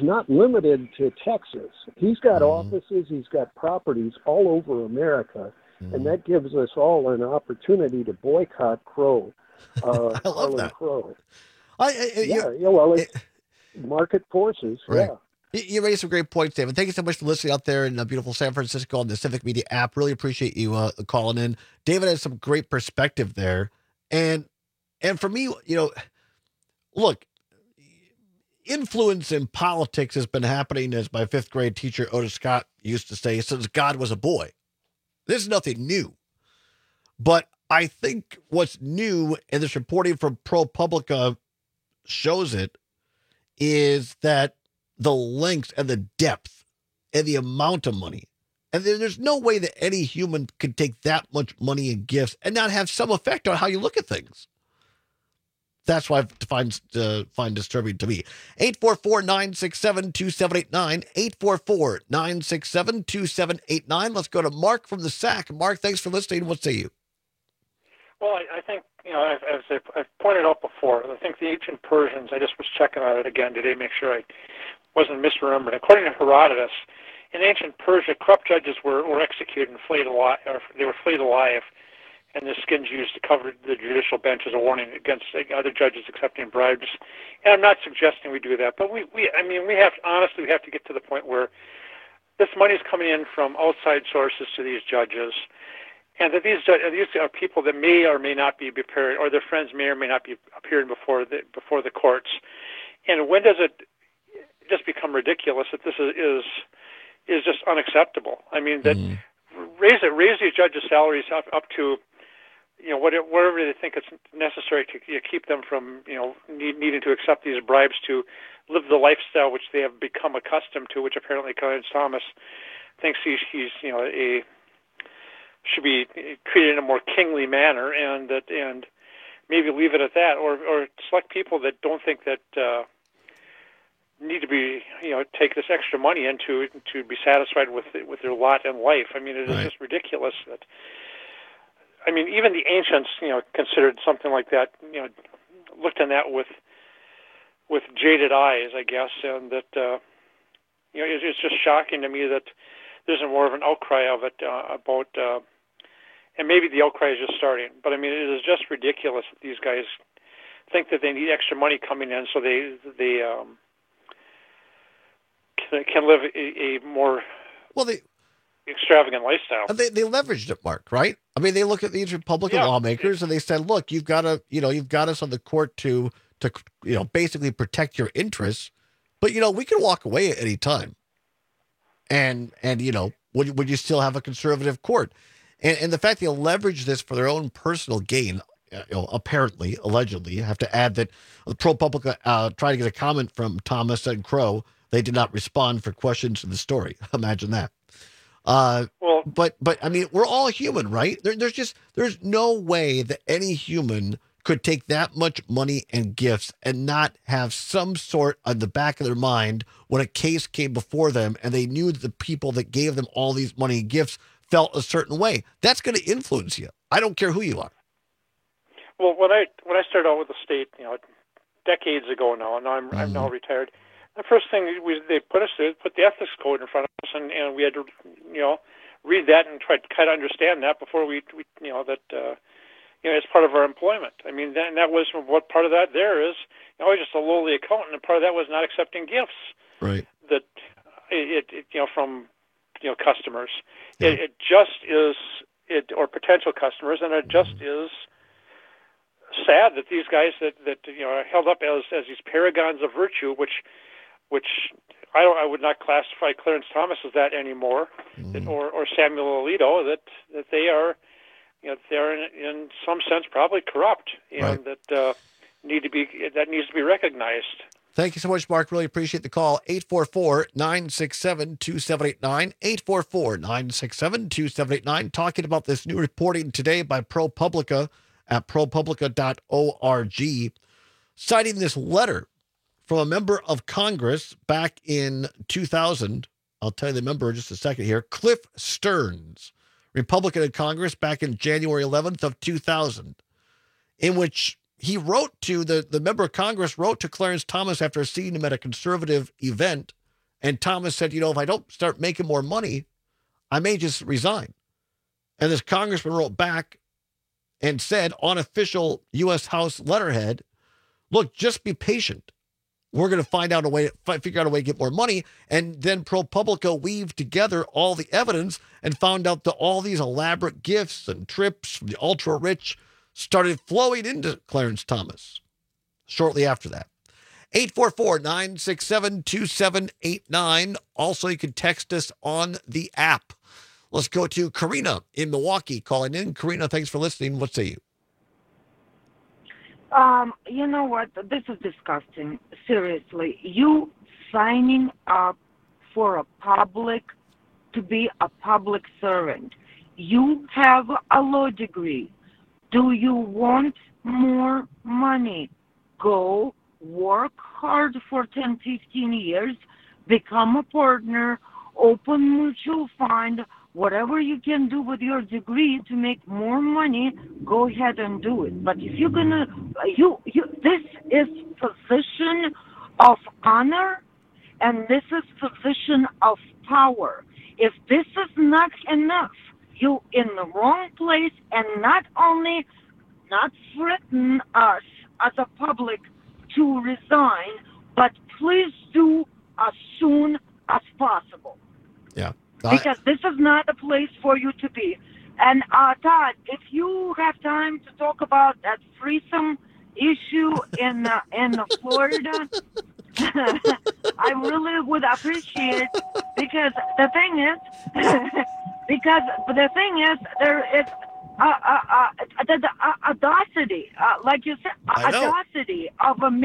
limited to Texas. He's got offices, he's got properties all over America, And that gives us all an opportunity to boycott Crow. I love Harlan that. Crow. It, market forces, right. You raised some great points, David. Thank you so much for listening out there in beautiful San Francisco on the Civic Media app. Really appreciate you calling in. David has some great perspective there. And for me, look, influence in politics has been happening, as my fifth grade teacher, Otis Scott, used to say, since God was a boy. This is nothing new. But I think what's new, and this reporting from ProPublica shows it, is that the length and the depth and the amount of money. And there's no way that any human could take that much money and gifts and not have some effect on how you look at things. That's why I find disturbing to me. 844-967-2789. 844-967-2789. Let's go to Mark from the SAC. Mark, thanks for listening. What say you? Well, I think, as I've pointed out before, I think the ancient Persians, I just was checking on it again today, make sure I wasn't misremembering. According to Herodotus, in ancient Persia, corrupt judges were executed and flayed alive, or they were flayed alive, and the skins used to cover the judicial bench as a warning against other judges accepting bribes. And I'm not suggesting we do that, but we have to get to the point where this money is coming in from outside sources to these judges, and that these are people that may or may not be prepared, or their friends may or may not be appearing before the courts. And when does it just become ridiculous that this is just unacceptable? I mean, that raise these judges' salaries up to whatever they think it's necessary to keep them from needing to accept these bribes to live the lifestyle which they have become accustomed to, which apparently Clarence Thomas thinks he's should be treated in a more kingly manner, and maybe leave it at that, or select people that don't think that need to be take this extra money in to be satisfied with their lot in life. I mean, it is just ridiculous that. I mean, even the ancients, considered something like that, looked on that with jaded eyes, I guess, and that it's just shocking to me that there isn't more of an outcry of it about. And maybe the outcry is just starting, but I mean, it is just ridiculous that these guys think that they need extra money coming in so they can live a more extravagant lifestyle. They leveraged it, Mark, right? I mean, they look at these Republican lawmakers and they said, look, you've got us on the court to basically protect your interests, but we can walk away at any time. And would you still have a conservative court? And the fact they leverage this for their own personal gain, apparently, allegedly, I have to add that ProPublica tried to get a comment from Thomas and Crow. They did not respond for questions in the story. Imagine that. But I mean, we're all human, right? There's no way that any human could take that much money and gifts and not have some sort on the back of their mind when a case came before them and they knew that the people that gave them all these money and gifts felt a certain way. That's going to influence you. I don't care who you are. Well, when I started out with the state, decades ago now, and I'm now retired. The first thing they put the ethics code in front of us, and we had to read that and try to kind of understand that before we as part of our employment. I mean, that was what part of that there is. I was just a lowly accountant, and part of that was not accepting gifts. Right. That from customers. Yeah. It just is or potential customers, and it just is sad that these guys that are held up as these paragons of virtue, which I would not classify Clarence Thomas as that anymore, or Samuel Alito, that they are they're in some sense probably corrupt, and that needs to be recognized. Thank you so much, Mark. Really appreciate the call. 844-967-2789. 844-967-2789. Talking about this new reporting today by ProPublica at ProPublica.org, citing this letter from a member of Congress back in 2000. I'll tell you the member in just a second here. Cliff Stearns, Republican in Congress back in January 11th of 2000, in which he wrote to the member of Congress wrote to Clarence Thomas after seeing him at a conservative event. And Thomas said, if I don't start making more money, I may just resign. And this congressman wrote back and said on official U.S. House letterhead, look, just be patient. We're going to figure out a way to get more money. And then ProPublica weaved together all the evidence and found out that all these elaborate gifts and trips from the ultra-rich started flowing into Clarence Thomas shortly after that. 844-967-2789. Also, you can text us on the app. Let's go to Karina in Milwaukee calling in. Karina, thanks for listening. What say you? You know what? This is disgusting. Seriously. You signing up for to be a public servant. You have a law degree. Do you want more money? Go work hard for 10, 15 years, become a partner, open mutual fund, whatever you can do with your degree to make more money, go ahead and do it. But if you're gonna, this is position of honor, and this is position of power. If this is not enough, you in the wrong place, and not only not threaten us as a public to resign, but please do as soon as possible. Yeah. Because this is not a place for you to be. And Todd, if you have time to talk about that threesome issue in Florida, I really would appreciate it, because the thing is, there is the audacity, like you said, audacity of a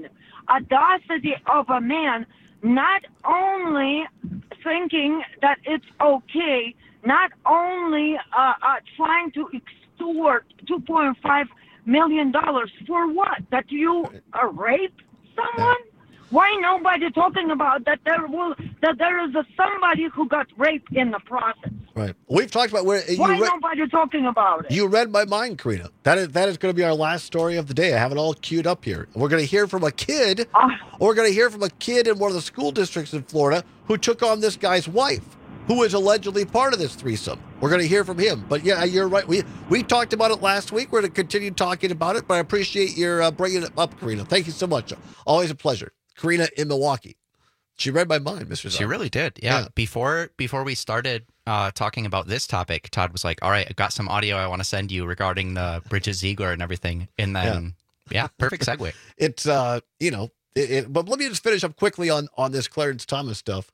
man, not only thinking that it's okay, not only trying to extort $2.5 million for what? That you rape someone? Why nobody talking about that? There is somebody who got raped in the process. Right. We've talked about where. Why nobody talking about it? You read my mind, Karina. That is going to be our last story of the day. I have it all queued up here. We're going to hear from a kid. We're going to hear from a kid in one of the school districts in Florida who took on this guy's wife, who is allegedly part of this threesome. We're going to hear from him. But yeah, you're right. We talked about it last week. We're going to continue talking about it. But I appreciate your bringing it up, Karina. Thank you so much. Always a pleasure. Karina in Milwaukee. She read my mind, Mr. Zahn. She really did. Yeah. Before we started talking about this topic, Todd was like, all right, I've got some audio I want to send you regarding the Bridget Ziegler and everything. And then, perfect segue. It's, but let me just finish up quickly on this Clarence Thomas stuff.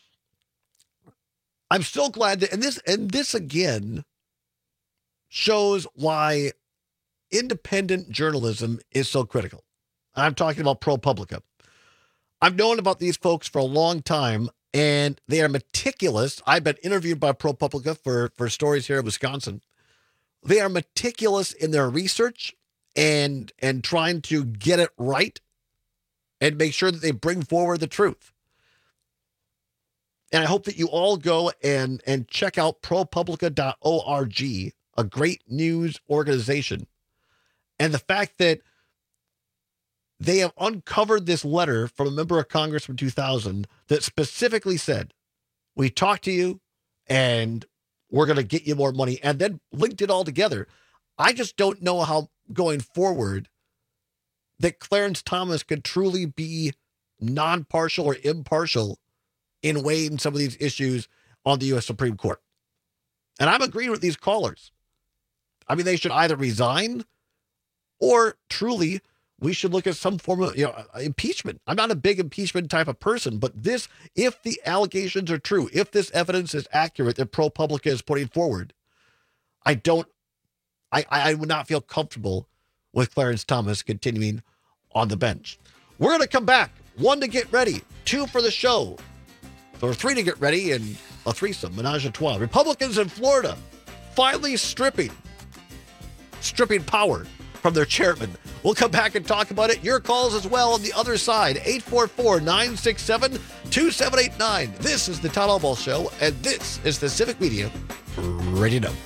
I'm so glad that, and this again shows why independent journalism is so critical. I'm talking about ProPublica. I've known about these folks for a long time, and they are meticulous. I've been interviewed by ProPublica for stories here in Wisconsin. They are meticulous in their research and trying to get it right and make sure that they bring forward the truth. And I hope that you all go and check out ProPublica.org, a great news organization. And the fact that they have uncovered this letter from a member of Congress from 2000 that specifically said, we talked to you and we're going to get you more money, and then linked it all together. I just don't know how going forward that Clarence Thomas could truly be non-partial or impartial in weighing some of these issues on the U.S. Supreme Court. And I'm agreeing with these callers. I mean, they should either resign or truly we should look at some form of impeachment. I'm not a big impeachment type of person, but if the allegations are true, if this evidence is accurate that ProPublica is putting forward, I would not feel comfortable with Clarence Thomas continuing on the bench. We're going to come back. 1 to get ready, 2 for the show, or 3 to get ready, and a threesome, menage a trois. Republicans in Florida finally stripping power from their chairman. We'll come back and talk about it. Your calls as well on the other side. 844-967-2789. This is the Todd Albaugh Show, and this is the Civic Media Radio Network.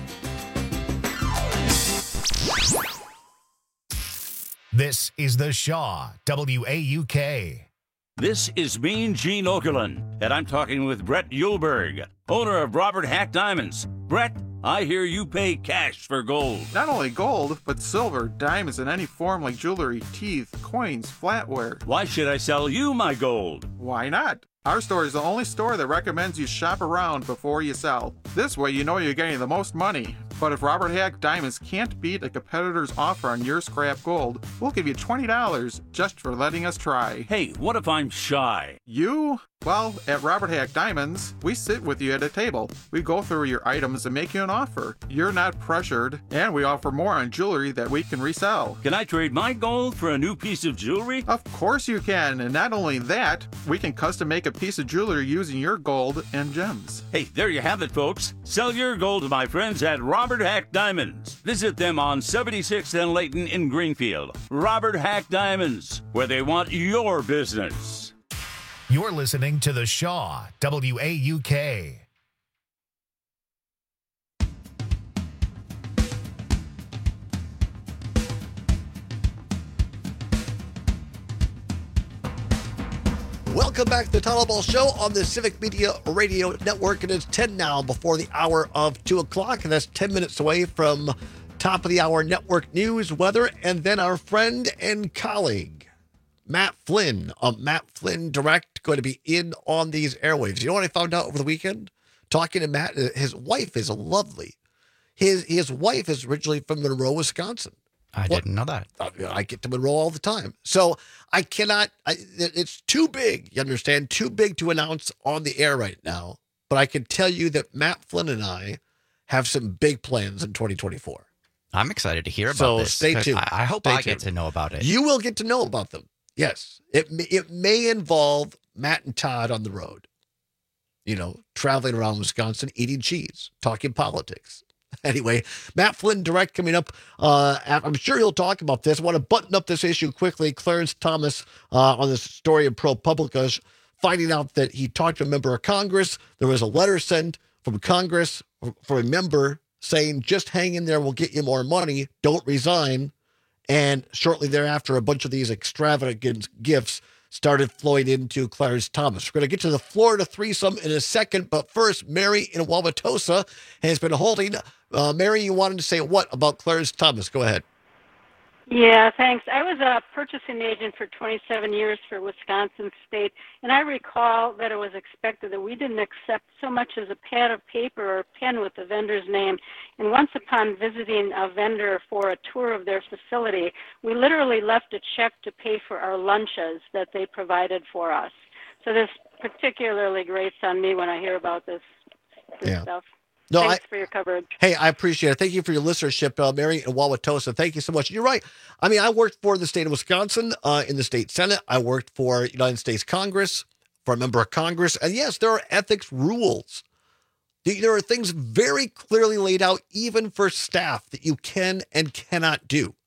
This is the Shaw, WAUK. This is Mean Gene Okerlund, and I'm talking with Brett Uhlberg, owner of Robert Hack Diamonds. Brett, I hear you pay cash for gold. Not only gold, but silver, diamonds, and any form like jewelry, teeth, coins, flatware. Why should I sell you my gold? Why not? Our store is the only store that recommends you shop around before you sell. This way you know you're getting the most money. But if Robert Hack Diamonds can't beat a competitor's offer on your scrap gold, we'll give you $20 just for letting us try. Hey, what if I'm shy? You? Well, at Robert Hack Diamonds, we sit with you at a table. We go through your items and make you an offer. You're not pressured, and we offer more on jewelry that we can resell. Can I trade my gold for a new piece of jewelry? Of course you can, and not only that, we can custom make a piece of jewelry using your gold and gems. Hey, there you have it, folks. Sell your gold to my friends at Robert Hack Diamonds. Visit them on 76th and Layton in Greenfield. Robert Hack Diamonds, where they want your business. You're listening to The Shaw, WAUK. Welcome back to the Tunnel Ball Show on the Civic Media Radio Network. It is 10 now before the hour of 2 o'clock, and that's 10 minutes away from top of the hour network news, weather, and then our friend and colleague, Matt Flynn, of Matt Flynn Direct, going to be in on these airwaves. You know what I found out over the weekend? Talking to Matt, his wife is lovely. His wife is originally from Monroe, Wisconsin. I didn't know that. I get to Monroe all the time. So I cannot, it's too big, you understand, too big to announce on the air right now. But I can tell you that Matt Flynn and I have some big plans in 2024. I'm excited to hear about this. So stay tuned. I hope I get to know about it. You will get to know about them. Yes. It may involve Matt and Todd on the road. You know, traveling around Wisconsin, eating cheese, talking politics. Anyway, Matt Flynn Direct coming up. I'm sure he'll talk about this. I want to button up this issue quickly. Clarence Thomas on this story of ProPublica, finding out that he talked to a member of Congress. There was a letter sent from Congress for a member saying, just hang in there, we'll get you more money, don't resign. And shortly thereafter, a bunch of these extravagant gifts started flowing into Clarence Thomas. We're going to get to the Florida threesome in a second, but first, Mary in Wauwatosa has been holding. Mary, you wanted to say what about Clarence Thomas? Go ahead. Yeah, thanks. I was a purchasing agent for 27 years for Wisconsin State, and I recall that it was expected that we didn't accept so much as a pad of paper or a pen with the vendor's name. And once upon visiting a vendor for a tour of their facility, we literally left a check to pay for our lunches that they provided for us. So this particularly grates on me when I hear about this stuff. No, Thanks for your coverage. Hey, I appreciate it. Thank you for your listenership, Mary and Wauwatosa. Thank you so much. You're right. I mean, I worked for the state of Wisconsin in the state Senate. I worked for United States Congress, for a member of Congress. And yes, there are ethics rules. There are things very clearly laid out, even for staff, that you can and cannot do.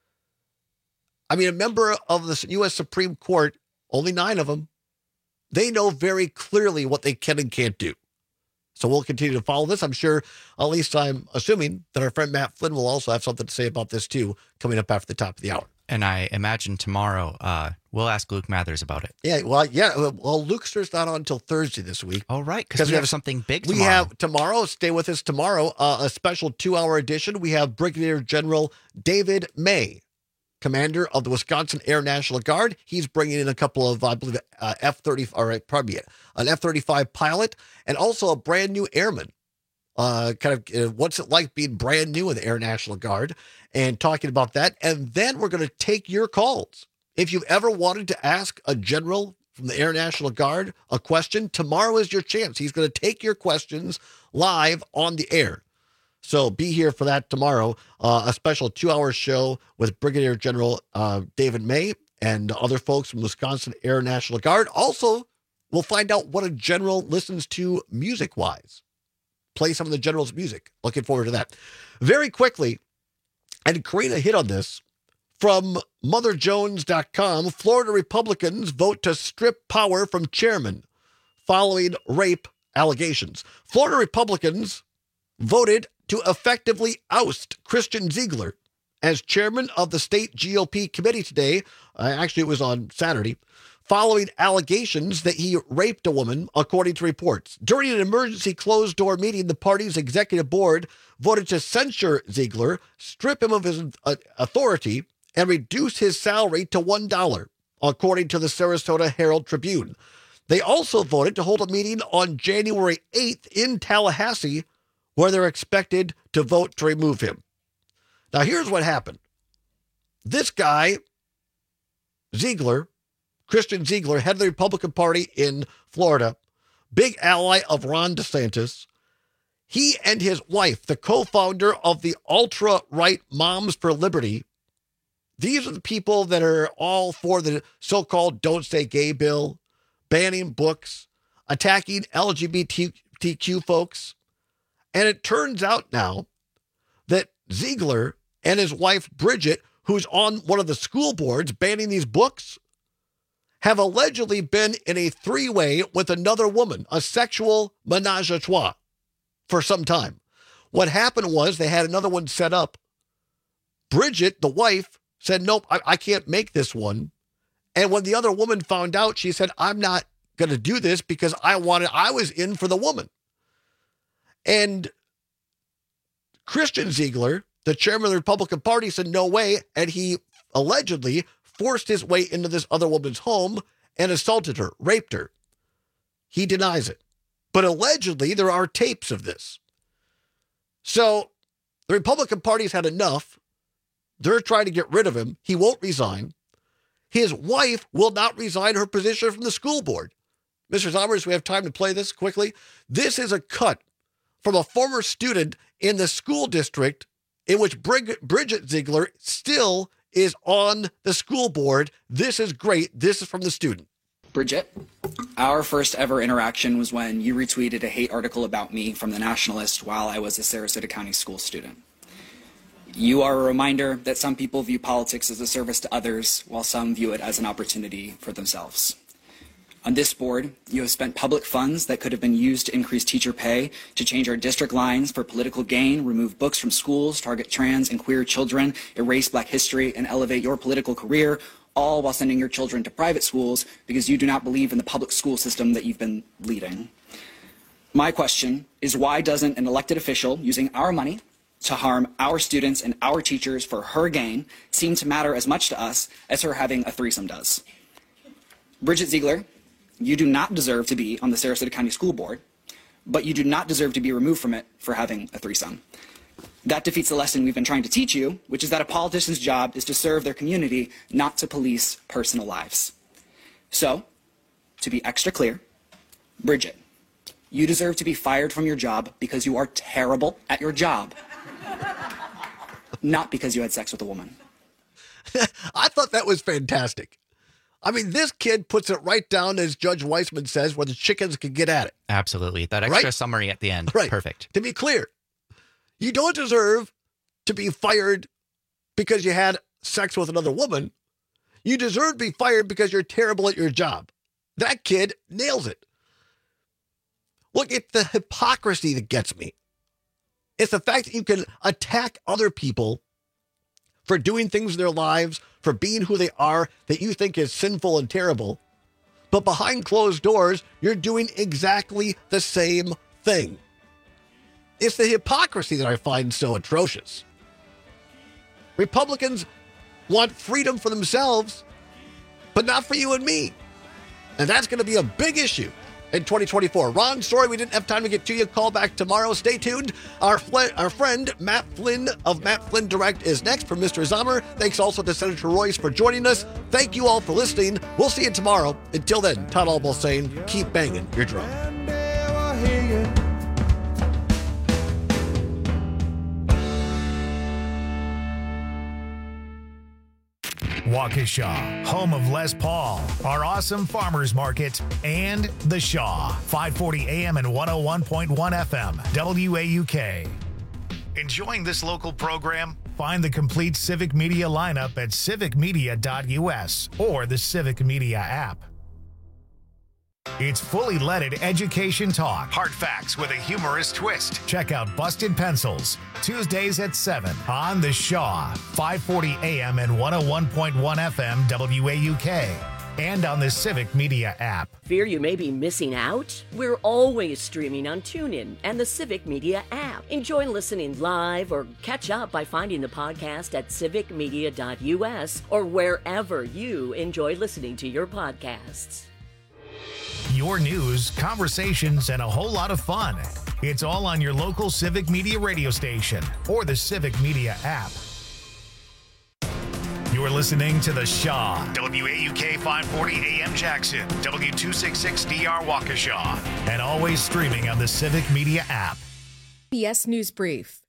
I mean, a member of the U.S. Supreme Court, only 9 of them, they know very clearly what they can and can't do. So we'll continue to follow this. I'm sure, at least I'm assuming, that our friend Matt Flynn will also have something to say about this, too, coming up after the top of the hour. And I imagine tomorrow we'll ask Luke Mathers about it. Yeah, well, Lukester's not on until Thursday this week. Oh, right, because we have something big tomorrow. We have tomorrow, stay with us tomorrow, a special 2-hour edition. We have Brigadier General David May, commander of the Wisconsin Air National Guard. He's bringing in a couple of, I believe, an F-35 pilot, and also a brand new airman. What's it like being brand new in the Air National Guard, and talking about that. And then we're going to take your calls. If you've ever wanted to ask a general from the Air National Guard a question, tomorrow is your chance. He's going to take your questions live on the air. So be here for that tomorrow, a special 2-hour show with Brigadier General David May and other folks from Wisconsin Air National Guard. Also, we'll find out what a general listens to music-wise. Play some of the general's music. Looking forward to that. Very quickly, and Karina hit on this, from MotherJones.com, Florida Republicans vote to strip power from chairman following rape allegations. Florida Republicans voted to effectively oust Christian Ziegler as chairman of the state GOP committee today. Actually, it was on Saturday, following allegations that he raped a woman, according to reports. During an emergency closed-door meeting, the party's executive board voted to censure Ziegler, strip him of his authority, and reduce his salary to $1, according to the Sarasota Herald Tribune. They also voted to hold a meeting on January 8th in Tallahassee, where they're expected to vote to remove him. Now, here's what happened. This guy, Ziegler, Christian Ziegler, head of the Republican Party in Florida, big ally of Ron DeSantis, he and his wife, the co-founder of the ultra-right Moms for Liberty, these are the people that are all for the so-called Don't Say Gay bill, banning books, attacking LGBTQ folks. And it turns out now that Ziegler and his wife, Bridget, who's on one of the school boards banning these books, have allegedly been in a three-way with another woman, a sexual menage a trois, for some time. What happened was they had another one set up. Bridget, the wife, said, nope, I can't make this one. And when the other woman found out, she said, I'm not going to do this because I was in for the woman. And Christian Ziegler, the chairman of the Republican Party, said no way, and he allegedly forced his way into this other woman's home and assaulted her, raped her. He denies it. But allegedly, there are tapes of this. So the Republican Party's had enough. They're trying to get rid of him. He won't resign. His wife will not resign her position from the school board. Mr. Zommers, we have time to play this quickly. This is a cut from a former student in the school district in which Bridget Ziegler still is on the school board. This is great. This is from the student. Bridget, our first ever interaction was when you retweeted a hate article about me from The Nationalist while I was a Sarasota County school student. You are a reminder that some people view politics as a service to others, while some view it as an opportunity for themselves. On this board, you have spent public funds that could have been used to increase teacher pay, to change our district lines for political gain, remove books from schools, target trans and queer children, erase Black history, and elevate your political career, all while sending your children to private schools because you do not believe in the public school system that you've been leading. My question is, why doesn't an elected official using our money to harm our students and our teachers for her gain seem to matter as much to us as her having a threesome does? Bridget Ziegler, you do not deserve to be on the Sarasota County School Board, but you do not deserve to be removed from it for having a threesome. That defeats the lesson we've been trying to teach you, which is that a politician's job is to serve their community, not to police personal lives. So, to be extra clear, Bridget, you deserve to be fired from your job because you are terrible at your job, not because you had sex with a woman. I thought that was fantastic. I mean, this kid puts it right down, as Judge Weissman says, where the chickens can get at it. Absolutely. That extra summary at the end. Right. Perfect. To be clear, you don't deserve to be fired because you had sex with another woman. You deserve to be fired because you're terrible at your job. That kid nails it. Look, it's the hypocrisy that gets me. It's the fact that you can attack other people for doing things in their lives, for being who they are, that you think is sinful and terrible. But behind closed doors, you're doing exactly the same thing. It's the hypocrisy that I find so atrocious. Republicans want freedom for themselves, but not for you and me. And that's going to be a big issue in 2024. Ron, sorry we didn't have time to get to you. Call back tomorrow. Stay tuned. Our friend Matt Flynn of Matt Flynn Direct is next from Mr. Zommer. Thanks also to Senator Royce for joining us. Thank you all for listening. We'll see you tomorrow. Until then, Todd Albaugh saying, keep banging your drum. Waukesha, home of Les Paul, our awesome farmers market, and The Shaw, 540 AM and 101.1 FM, WAUK. Enjoying this local program? Find the complete Civic Media lineup at civicmedia.us or the Civic Media app. It's fully leaded education talk. Hard facts with a humorous twist. Check out Busted Pencils, Tuesdays at 7 on The Shaw, 540 AM and 101.1 FM WAUK, and on the Civic Media app. Fear you may be missing out? We're always streaming on TuneIn and the Civic Media app. Enjoy listening live or catch up by finding the podcast at civicmedia.us or wherever you enjoy listening to your podcasts. Your news, conversations, and a whole lot of fun. It's all on your local Civic Media radio station or the Civic Media app. You're listening to The Shaw, WAUK 540 AM Jackson, W266DR Waukesha, and always streaming on the Civic Media app. CBS News Brief.